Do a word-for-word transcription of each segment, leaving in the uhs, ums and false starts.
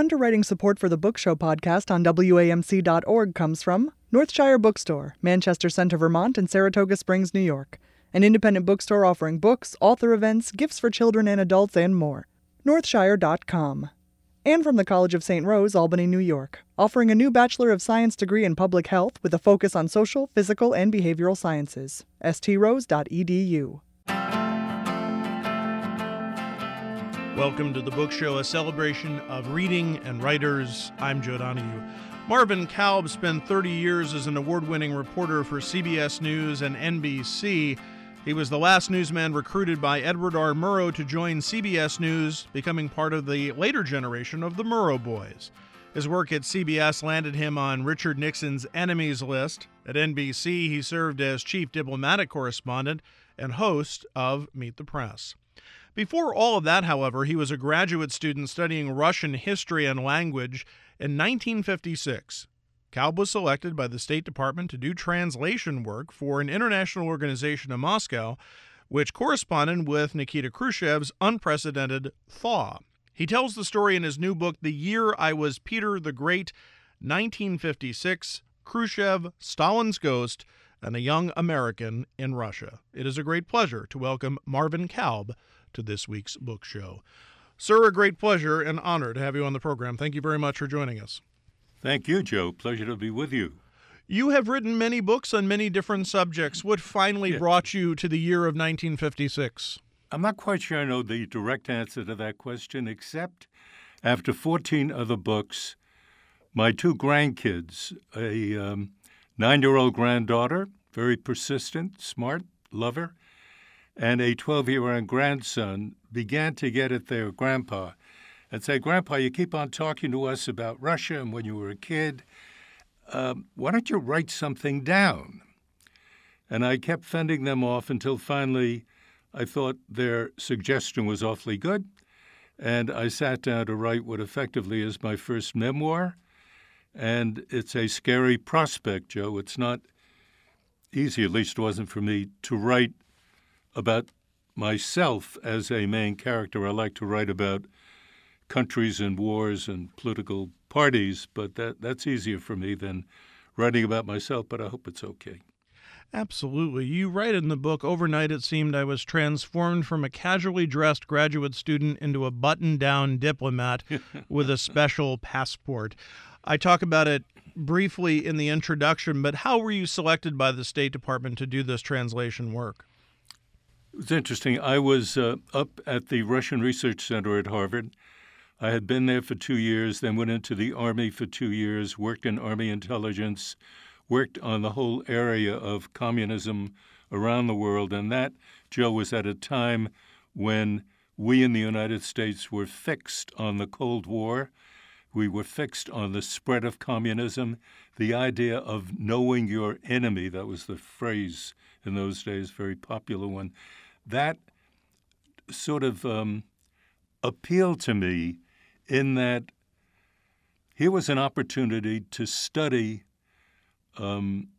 Underwriting support for the Book Show podcast on W A M C dot org comes from Northshire Bookstore, Manchester Center, Vermont, and Saratoga Springs, New York. An independent bookstore offering books, author events, gifts for children and adults, and more. Northshire dot com. And from the College of Saint Rose, Albany, New York, offering a new Bachelor of Science degree in Public Health with a focus on social, physical, and behavioral sciences. s t rose dot e d u. Welcome to the Book Show, a celebration of reading and writers. I'm Joe Donahue. Marvin Kalb spent thirty years as an award-winning reporter for C B S News and N B C. He was the last newsman recruited by Edward R. Murrow to join C B S News, becoming part of the later generation of the Murrow Boys. His work at C B S landed him on Richard Nixon's enemies list. At N B C, he served as chief diplomatic correspondent and host of Meet the Press. Before all of that, however, he was a graduate student studying Russian history and language. In nineteen fifty-six, Kalb was selected by the State Department to do translation work for an international organization in Moscow, which corresponded with Nikita Khrushchev's unprecedented thaw. He tells the story in his new book, The Year I Was Peter the Great, nineteen fifty-six, Khrushchev, Stalin's Ghost, and a Young American in Russia. It is a great pleasure to welcome Marvin Kalb to this week's book show. Sir, a great pleasure and honor to have you on the program. Thank you very much for joining us. Thank you, Joe. Pleasure to be with you. You have written many books on many different subjects. What finally Yeah. brought you to the year of nineteen fifty-six? I'm not quite sure I know the direct answer to that question, except after fourteen other books, my two grandkids, a um, nine-year-old granddaughter, very persistent, smart, lover, and a twelve-year-old grandson began to get at their grandpa and say, "Grandpa, you keep on talking to us about Russia and when you were a kid. Um, why don't you write something down?" And I kept fending them off until finally I thought their suggestion was awfully good, and I sat down to write what effectively is my first memoir. And it's a scary prospect, Joe. It's not easy, at least it wasn't for me, to write about myself as a main character. I like to write about countries and wars and political parties, but that, that's easier for me than writing about myself, but I hope it's okay. Absolutely. You write in the book, overnight it seemed I was transformed from a casually dressed graduate student into a button-down diplomat with a special passport. I talk about it briefly in the introduction, but how were you selected by the State Department to do this translation work? It was interesting. I was uh, up at the Russian Research Center at Harvard. I had been there for two years, then went into the Army for two years, worked in Army intelligence, worked on the whole area of communism around the world. And that, Joe, was at a time when we in the United States were fixed on the Cold War. We were fixed on the spread of communism, the idea of knowing your enemy. That was the phrase in those days, very popular one. That sort of um, appealed to me in that here was an opportunity to study um,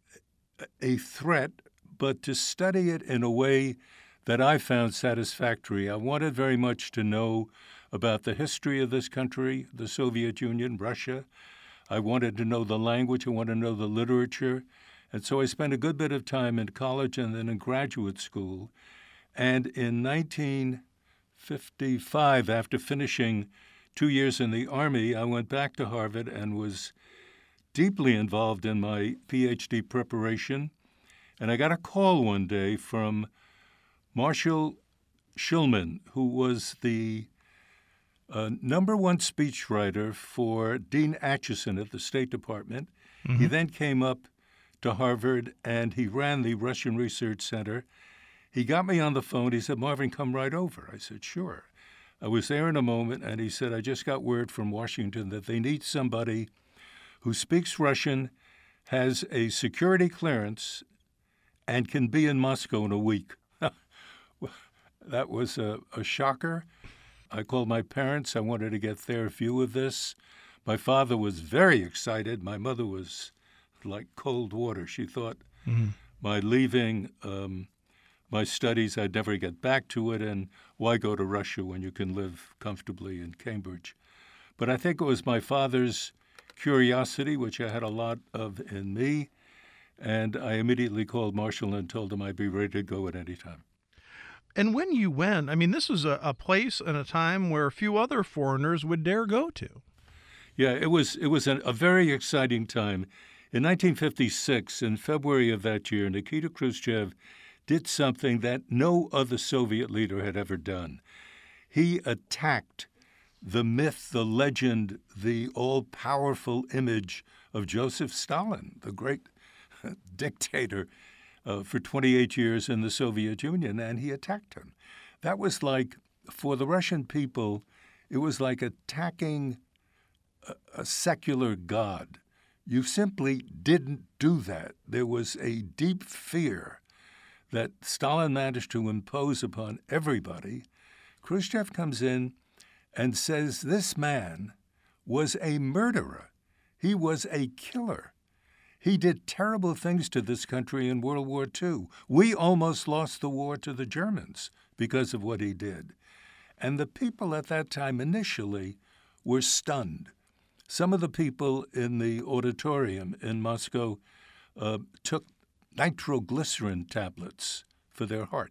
a threat, but to study it in a way that I found satisfactory. I wanted very much to know about the history of this country, the Soviet Union, Russia. I wanted to know the language. I wanted to know the literature. And so I spent a good bit of time in college and then in graduate school. And in nineteen fifty-five, after finishing two years in the Army, I went back to Harvard and was deeply involved in my P H D preparation. And I got a call one day from Marshall Shulman, who was the uh, number one speechwriter for Dean Acheson at the State Department. Mm-hmm. He then came up to Harvard, and he ran the Russian Research Center. He got me on the phone. He said, "Marvin, come right over." I said, "Sure." I was there in a moment, and he said, "I just got word from Washington that they need somebody who speaks Russian, has a security clearance, and can be in Moscow in a week." That was a, a shocker. I called my parents. I wanted to get their view of this. My father was very excited. My mother was like cold water. She thought mm-hmm. my leaving um, my studies, I'd never get back to it, and why go to Russia when you can live comfortably in Cambridge? But I think it was my father's curiosity, which I had a lot of in me, and I immediately called Marshall and told him I'd be ready to go at any time. And when you went, I mean, this was a, a place and a time where few other foreigners would dare go to. Yeah, it was it was a, a very exciting time. In nineteen fifty-six, in February of that year, Nikita Khrushchev did something that no other Soviet leader had ever done. He attacked the myth, the legend, the all-powerful image of Joseph Stalin, the great dictator uh, for twenty-eight years in the Soviet Union, and he attacked him. That was like, for the Russian people, it was like attacking a, a secular god. You simply didn't do that. There was a deep fear that Stalin managed to impose upon everybody. Khrushchev comes in and says this man was a murderer. He was a killer. He did terrible things to this country in World War Two. We almost lost the war to the Germans because of what he did. And the people at that time initially were stunned. Some of the people in the auditorium in Moscow uh, took nitroglycerin tablets for their heart.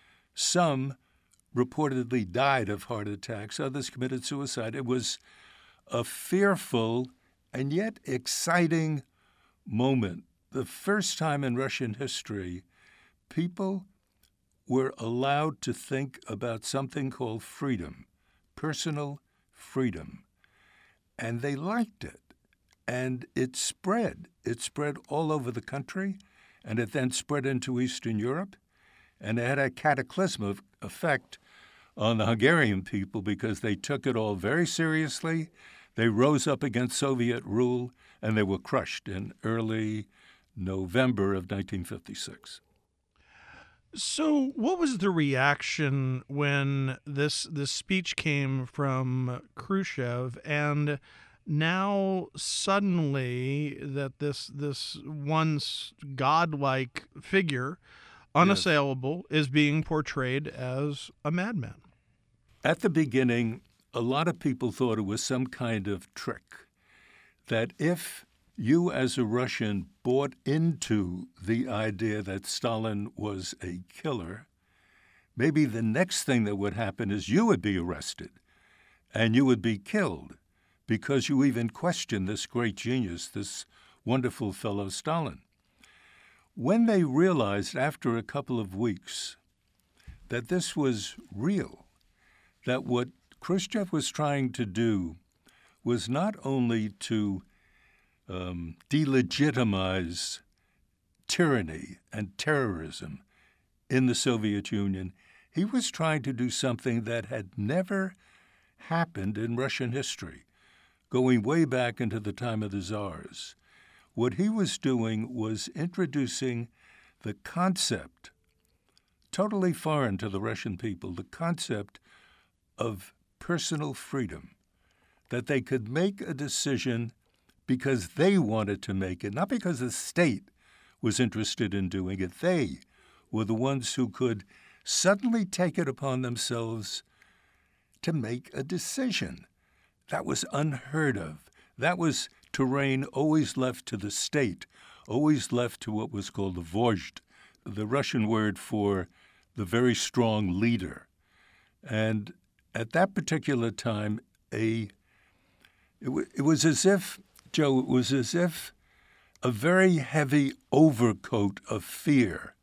Some reportedly died of heart attacks. Others committed suicide. It was a fearful and yet exciting moment. The first time in Russian history, people were allowed to think about something called freedom, personal freedom. And they liked it. And it spread. It spread all over the country, and it then spread into Eastern Europe. And it had a cataclysmic effect on the Hungarian people because they took it all very seriously. They rose up against Soviet rule, and they were crushed in early November of nineteen fifty-six. So what was the reaction when this this speech came from Khrushchev, and now suddenly that this this once godlike figure, unassailable, yes, is being portrayed as a madman? At the beginning, a lot of people thought it was some kind of trick, that if you as a Russian bought into the idea that Stalin was a killer, maybe the next thing that would happen is you would be arrested and you would be killed because you even questioned this great genius, this wonderful fellow Stalin. When they realized after a couple of weeks that this was real, that what Khrushchev was trying to do was not only to um, delegitimize tyranny and terrorism in the Soviet Union, he was trying to do something that had never happened in Russian history, going way back into the time of the Tsars. What he was doing was introducing the concept, totally foreign to the Russian people, the concept of personal freedom, that they could make a decision because they wanted to make it, not because the state was interested in doing it. They were the ones who could suddenly take it upon themselves to make a decision. That was unheard of. That was terrain always left to the state, always left to what was called the vozhd, the Russian word for the very strong leader. And at that particular time, a it, w- it was as if, Joe, it was as if a very heavy overcoat of fear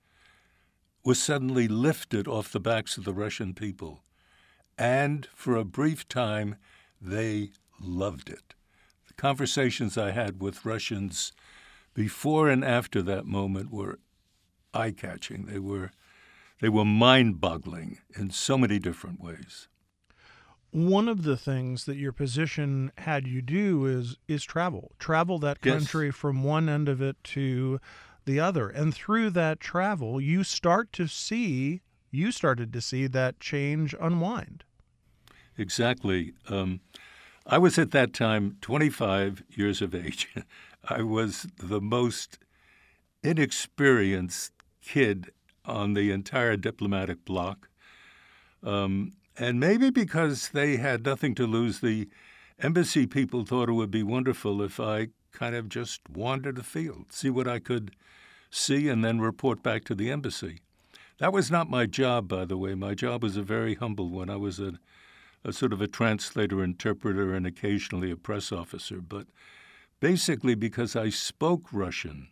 was suddenly lifted off the backs of the Russian people. And for a brief time, they loved it. The conversations I had with Russians before and after that moment were eye-catching. They were, they were mind-boggling in so many different ways. One of the things that your position had you do is is travel, travel that country, yes, from one end of it to the other. And through that travel, you start to see, you started to see that change unwind. Exactly. Um, I was at that time twenty-five years of age. I was the most inexperienced kid on the entire diplomatic bloc. Um, and maybe because they had nothing to lose, the embassy people thought it would be wonderful if I kind of just wandered the field, see what I could see, and then report back to the embassy. That was not my job, by the way. My job was a very humble one. I was a, a sort of a translator, interpreter, and occasionally a press officer. But basically because I spoke Russian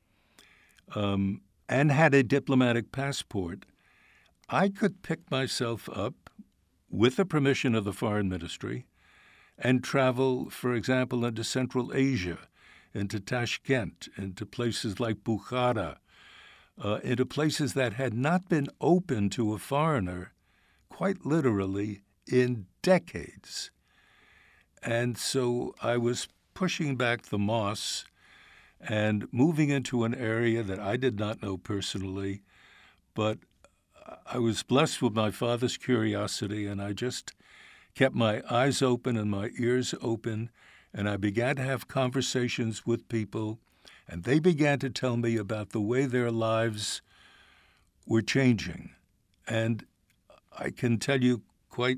um, and had a diplomatic passport, I could pick myself up with the permission of the foreign ministry and travel, for example, into Central Asia, into Tashkent, into places like Bukhara, uh, into places that had not been open to a foreigner, quite literally, in decades. And so I was pushing back the moss and moving into an area that I did not know personally, but I was blessed with my father's curiosity, and I just kept my eyes open and my ears open, and I began to have conversations with people, and they began to tell me about the way their lives were changing. And I can tell you quite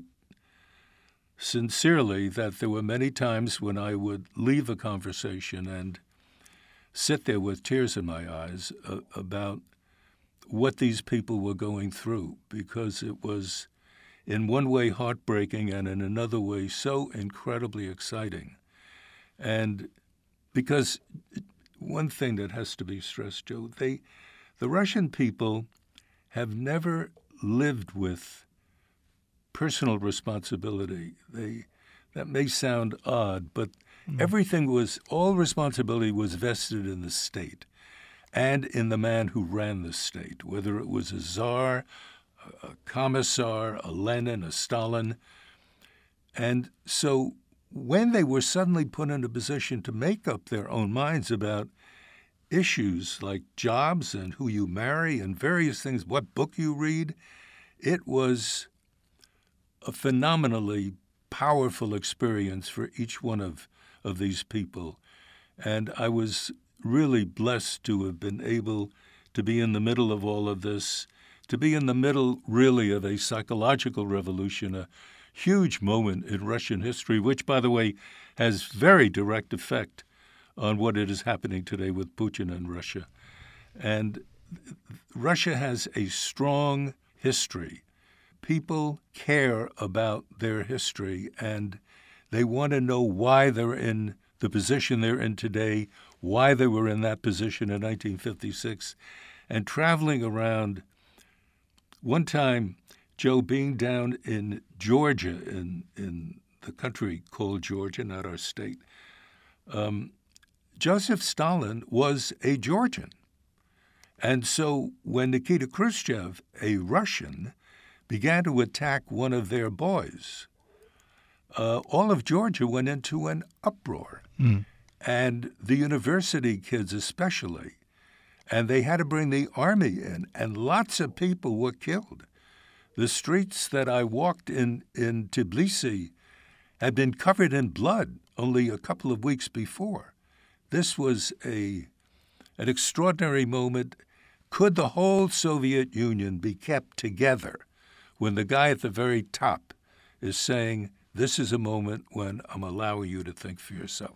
sincerely that there were many times when I would leave a conversation and sit there with tears in my eyes uh, about what these people were going through, because it was in one way heartbreaking and in another way so incredibly exciting. And because one thing that has to be stressed, Joe, they, the Russian people have never lived with personal responsibility. They, that may sound odd, but mm. everything was, all responsibility was vested in the state and in the man who ran the state, whether it was a czar, a commissar, a Lenin, a Stalin. And so when they were suddenly put in a position to make up their own minds about issues like jobs and who you marry and various things, what book you read, it was a phenomenally powerful experience for each one of, of these people. And I was really blessed to have been able to be in the middle of all of this, to be in the middle, really, of a psychological revolution, a huge moment in Russian history, which, by the way, has very direct effect on what it is happening today with Putin and Russia. And Russia has a strong history. People care about their history, and they want to know why they're in the position they're in today, why they were in that position in nineteen fifty-six, and traveling around. One time, Joe, being down in Georgia, in, in the country called Georgia, not our state, um, Joseph Stalin was a Georgian. And so when Nikita Khrushchev, a Russian, began to attack one of their boys, uh, all of Georgia went into an uproar, mm. and the university kids especially. And they had to bring the army in, and lots of people were killed. The streets that I walked in in Tbilisi had been covered in blood only a couple of weeks before. This was a an extraordinary moment. Could the whole Soviet Union be kept together when the guy at the very top is saying, this is a moment when I'm allowing you to think for yourself?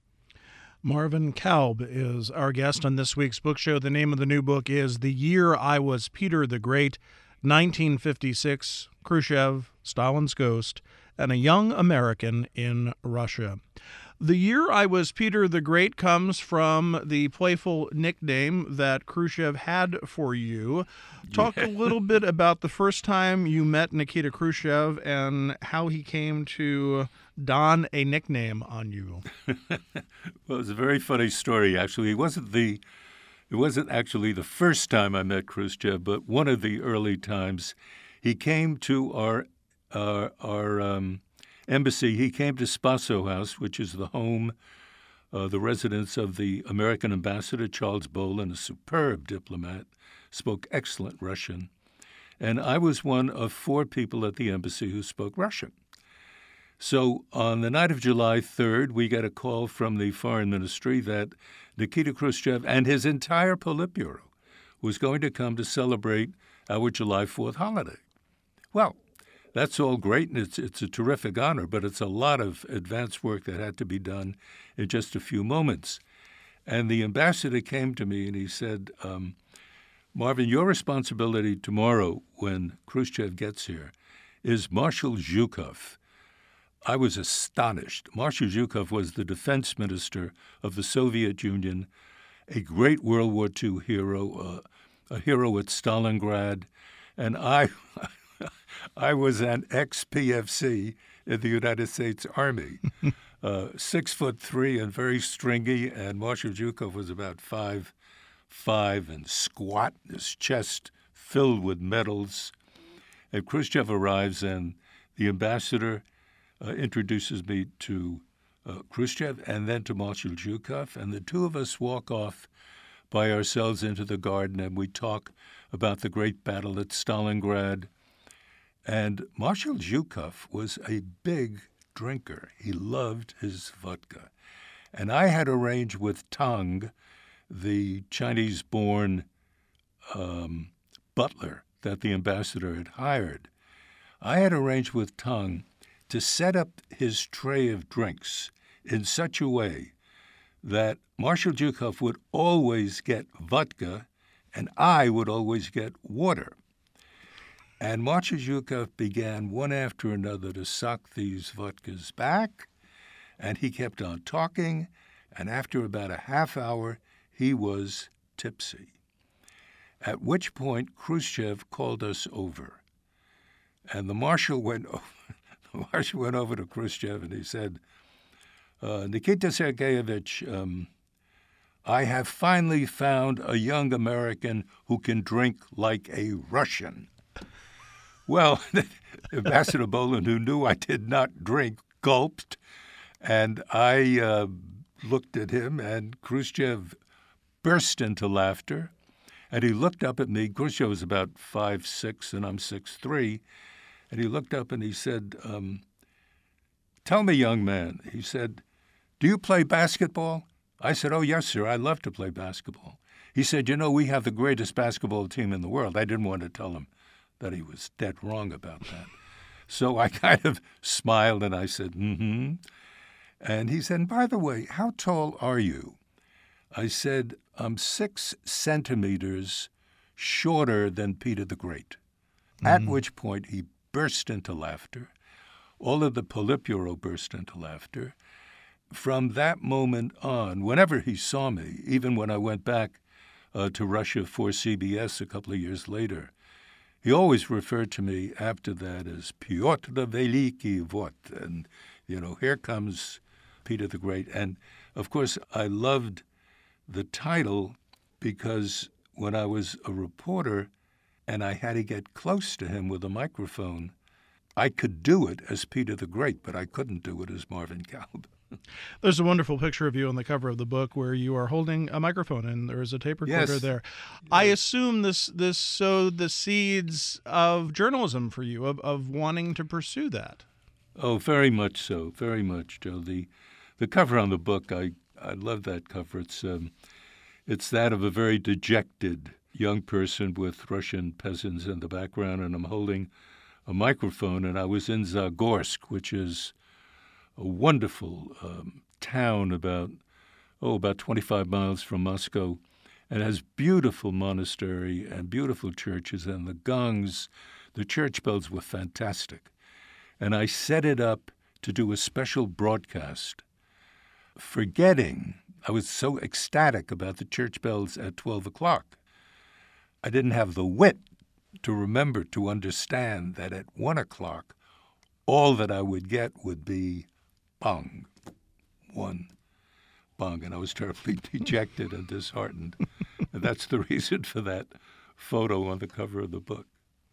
Marvin Kalb is our guest on this week's book show. The name of the new book is The Year I Was Peter the Great, nineteen fifty-six, Khrushchev, Stalin's Ghost, and a Young American in Russia. The Year I Was Peter the Great comes from the playful nickname that Khrushchev had for you. Talk a little bit about the first time you met Nikita Khrushchev and how he came to don a nickname on you. Well, it's a very funny story, actually. It wasn't the it wasn't actually the first time I met Khrushchev, but one of the early times. He came to our our, our um, embassy. He came to Spaso House, which is the home, uh, the residence of the American ambassador, Charles Bolin, a superb diplomat, spoke excellent Russian. And I was one of four people at the embassy who spoke Russian. So on the night of July third, we got a call from the foreign ministry that Nikita Khrushchev and his entire Politburo was going to come to celebrate our July fourth holiday. Well, that's all great, and it's it's a terrific honor, but it's a lot of advanced work that had to be done in just a few moments. And the ambassador came to me and he said, um, Marvin, your responsibility tomorrow when Khrushchev gets here is Marshal Zhukov. I was astonished. Marshal Zhukov was the defense minister of the Soviet Union, a great World War Two hero, uh, a hero at Stalingrad, and I I was an ex-P F C in the United States Army, uh, six foot three and very stringy, and Marshal Zhukov was about five five and squat, his chest filled with medals. And Khrushchev arrives, and the ambassador uh, introduces me to uh, Khrushchev and then to Marshal Zhukov, and the two of us walk off by ourselves into the garden, and we talk about the great battle at Stalingrad. And Marshal Zhukov was a big drinker. He loved his vodka. And I had arranged with Tang, the Chinese-born um, butler that the ambassador had hired. I had arranged with Tang to set up his tray of drinks in such a way that Marshal Zhukov would always get vodka and I would always get water. And Marshal Zhukov began one after another to suck these vodkas back, and he kept on talking, and after about a half hour, he was tipsy. At which point, Khrushchev called us over. And the marshal went over, the marshal went over to Khrushchev and he said, uh, Nikita Sergeyevich, um, I have finally found a young American who can drink like a Russian. Well, Ambassador Boland, who knew I did not drink, gulped, and I uh, looked at him, and Khrushchev burst into laughter, and he looked up at me. Khrushchev was about five six, and I'm six three, and he looked up and he said, um, tell me, young man, he said, do you play basketball? I said, oh, yes, sir, I love to play basketball. He said, you know, we have the greatest basketball team in the world. I didn't want to tell him that he was dead wrong about that. So I kind of smiled and I said, mm-hmm. And he said, by the way, how tall are you? I said, I'm six centimeters shorter than Peter the Great. Mm-hmm. At which point he burst into laughter. All of the Politburo burst into laughter. From that moment on, whenever he saw me, even when I went back uh, to Russia for C B S a couple of years later, he always referred to me after that as Pyotr Veliki Vot, and, you know, here comes Peter the Great. And, of course, I loved the title because when I was a reporter and I had to get close to him with a microphone, I could do it as Peter the Great, but I couldn't do it as Marvin Kalb. There's a wonderful picture of you on the cover of the book where you are holding a microphone and there is a tape recorder yes. there. I assume this this sowed the seeds of journalism for you, of, of wanting to pursue that. Oh, very much so, very much, Joe. The the cover on the book, I, I love that cover. It's um, it's that of a very dejected young person with Russian peasants in the background, and I'm holding a microphone, and I was in Zagorsk, which is a wonderful um, town about, oh, about twenty-five miles from Moscow, and has beautiful monastery and beautiful churches, and the gongs, the church bells were fantastic. And I set it up to do a special broadcast, forgetting, I was so ecstatic about the church bells at twelve o'clock. I didn't have the wit to remember to understand that at one o'clock, all that I would get would be bong, one bong. And I was terribly dejected and disheartened. And that's the reason for that photo on the cover of the book.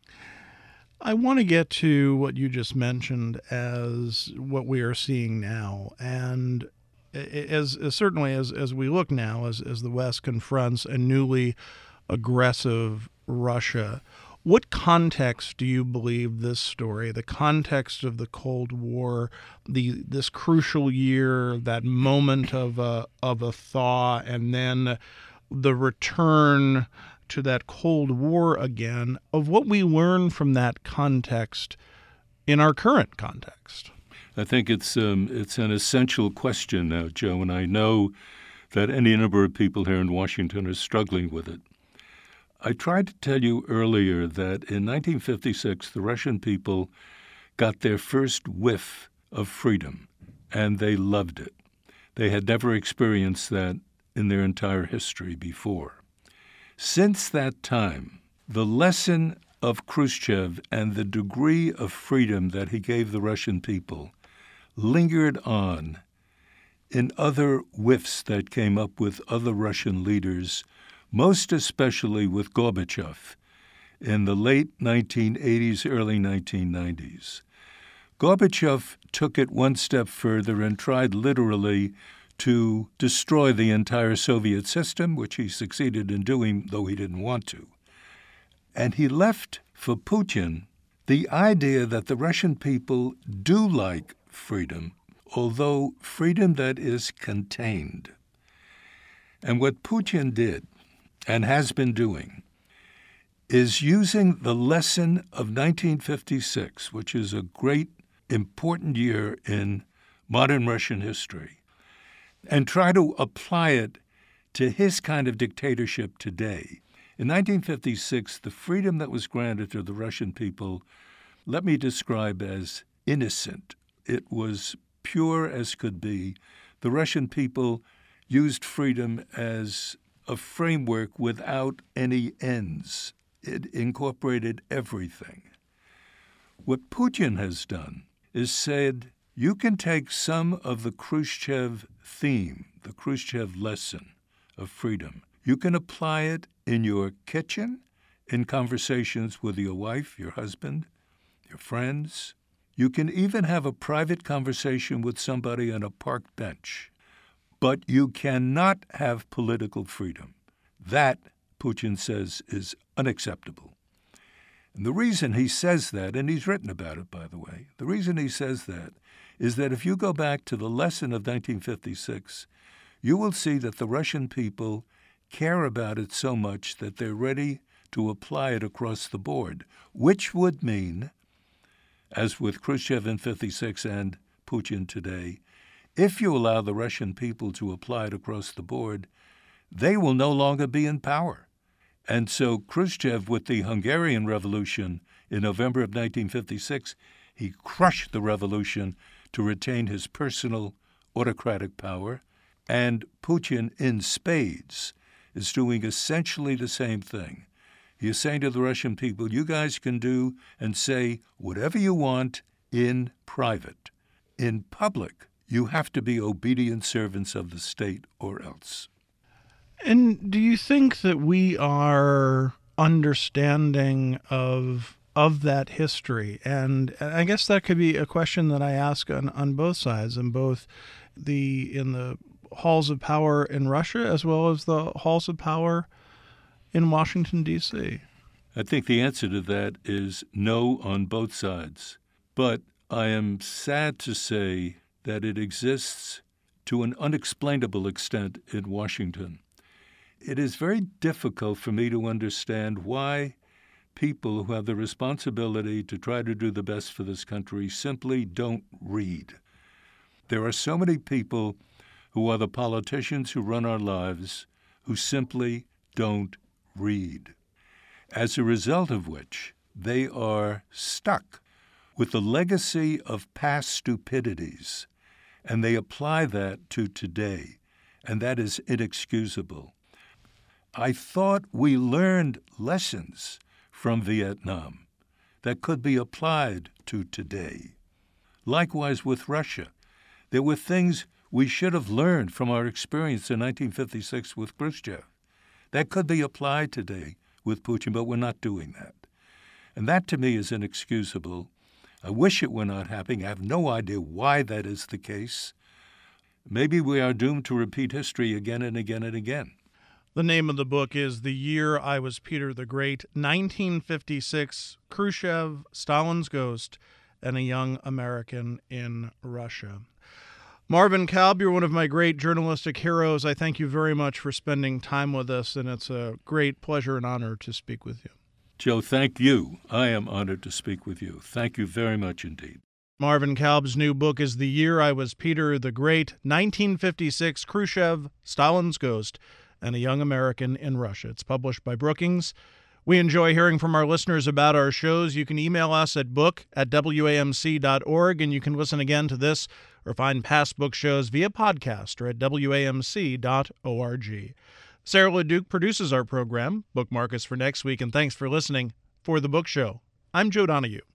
I want to get to what you just mentioned as what we are seeing now. And as, as certainly as, as we look now, as, as the West confronts a newly aggressive Russia, what context do you believe this story, the context of the Cold War, the this crucial year, that moment of a, of a thaw, and then the return to that Cold War again, of what we learn from that context in our current context? I think it's um, it's an essential question now, Joe, and I know that any number of people here in Washington are struggling with it. I tried to tell you earlier that in nineteen fifty-six, the Russian people got their first whiff of freedom, and they loved it. They had never experienced that in their entire history before. Since that time, the lesson of Khrushchev and the degree of freedom that he gave the Russian people lingered on in other whiffs that came up with other Russian leaders, most especially with Gorbachev in the late nineteen eighties, early nineteen nineties. Gorbachev took it one step further and tried literally to destroy the entire Soviet system, which he succeeded in doing, though he didn't want to. And he left for Putin the idea that the Russian people do like freedom, although freedom that is contained. And what Putin did, and has been doing, is using the lesson of nineteen fifty-six, which is a great, important year in modern Russian history, and try to apply it to his kind of dictatorship today. In nineteen fifty-six, the freedom that was granted to the Russian people, let me describe as innocent. It was pure as could be. The Russian people used freedom as a framework without any ends. It incorporated everything. What Putin has done is said, you can take some of the Khrushchev theme, the Khrushchev lesson of freedom. You can apply it in your kitchen, in conversations with your wife, your husband, your friends. You can even have a private conversation with somebody on a park bench. But you cannot have political freedom. That, Putin says, is unacceptable. And the reason he says that, and he's written about it, by the way, the reason he says that is that if you go back to the lesson of nineteen fifty-six, you will see that the Russian people care about it so much that they're ready to apply it across the board, which would mean, as with Khrushchev in fifty-six and Putin today, if you allow the Russian people to apply it across the board, they will no longer be in power. And so Khrushchev, with the Hungarian Revolution in November of nineteen fifty-six, he crushed the revolution to retain his personal autocratic power. And Putin, in spades, is doing essentially the same thing. He is saying to the Russian people, you guys can do and say whatever you want in private. In public, you have to be obedient servants of the state or else. And do you think that we are understanding of of that history? And I guess that could be a question that I ask on, on both sides, in both the in the halls of power in Russia as well as the halls of power in Washington, D C. I think the answer to that is no on both sides. But I am sad to say that it exists to an unexplainable extent in Washington. It is very difficult for me to understand why people who have the responsibility to try to do the best for this country simply don't read. There are so many people who are the politicians who run our lives who simply don't read, as a result of which they are stuck with the legacy of past stupidities, and they apply that to today, and that is inexcusable. I thought we learned lessons from Vietnam that could be applied to today. Likewise with Russia. There were things we should have learned from our experience in nineteen fifty-six with Khrushchev that could be applied today with Putin, but we're not doing that. And that to me is inexcusable. I wish it were not happening. I have no idea why that is the case. Maybe we are doomed to repeat history again and again and again. The name of the book is The Year I Was Peter the Great, nineteen fifty-six, Khrushchev, Stalin's Ghost, and a Young American in Russia. Marvin Kalb, you're one of my great journalistic heroes. I thank you very much for spending time with us, and it's a great pleasure and honor to speak with you. Joe, thank you. I am honored to speak with you. Thank you very much indeed. Marvin Kalb's new book is The Year I Was Peter the Great, nineteen fifty-six, Khrushchev, Stalin's Ghost, and a Young American in Russia. It's published by Brookings. We enjoy hearing from our listeners about our shows. You can email us at book at W A M C dot org, and you can listen again to this or find past book shows via podcast or at W A M C dot org. Sarah LeDuc produces our program. Bookmark us for next week, and thanks for listening. For The Book Show, I'm Joe Donahue.